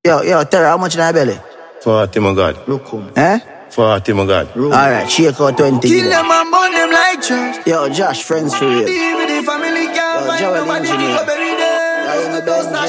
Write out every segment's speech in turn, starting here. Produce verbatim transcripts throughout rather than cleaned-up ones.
Yo, yo, Terry, how much in our belly? forty, my God. Look home. Eh? forty, my God. Alright, shake out twenty. Kill them and burn them like church. Yo, Josh, friends for real. Deal with the family, can't find Joel nobody engineer. to bury them. I am a Benji.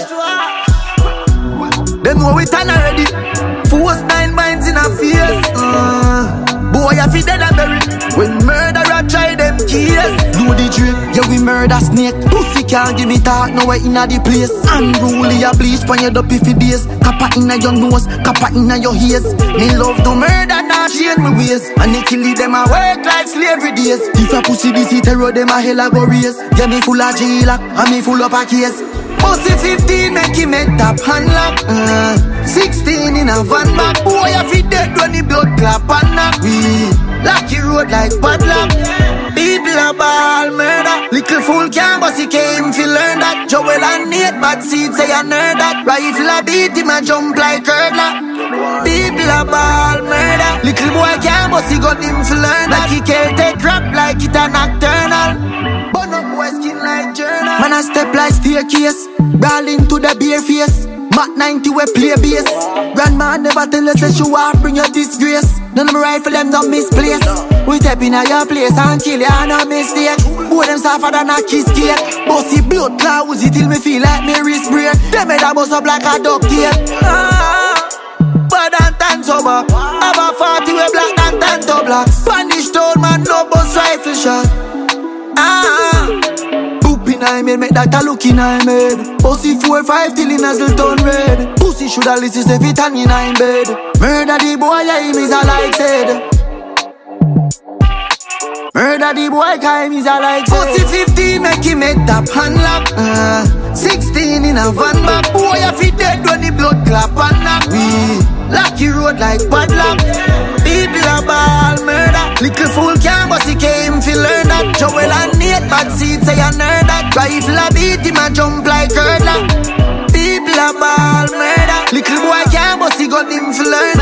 Them know we turn already. Force nine minds in a face. Uh, boy, I feel dead and buried. When murderer try them keys. Do the trick, yeah we murder snake. Pussy can't give me talk, nowhere inna the place. Unruly a bleach pan your dopey for days. Kappa inna your nose, kappa inna your ears. Me love to murder, not change me ways. And they kill them a work like slavery days. If a pussy this terror, them a hell a go raise. Yeah me full of jail, and me full of a case. Pussy fifteen make him head tap hand lock. uh, sixteen in a van back. Boy I feel dead when the blood clap and knock. We lock your road like padlock. People a ball murder. Little fool can't but he came fi learn that. Joel and Nate bad seed say a nerd that. Rifle a beat him a jump like hurdler. People a ball murder. Little boy can't but he got him fi learn that. He can't take rap like it a nocturnal. Burn up boy skin like journal. Man a step like staircase. Brawl into the bare face. Mac ninety we play bass. Grandma never tell us that you want bring your disgrace. None of my rifle them don't misplace. We step in your place and kill you and no mistake. Boy them suffer than a kiss cake. Bossy blood cloud it till me feel like me wrist break. Them head a bust up like a duct tape. Ah, bad and tan sober. Have a forty we black and tan to black. Spanish town man no bust rifle shot. Ah, in I made, make that a look in I made. Pussy four five till in Hazelton red. Pussy shoulda listen if it hang in I bed. Murder the boy, yeah him is a like said. Murder the boy, cause him is a like said. Pussy fifteen make him head tap hand lock. uh, sixteen in a van back. Boy I feel dead when the blood clap and knock. We lock your road like padlock. People a ball murder. Little fool can't but he came fi learn that. Joel and Nate bad seed say a nerd that. Rifle a beat him a jump like hurdler. People a ball murder. Little boy can't but he got him fi learn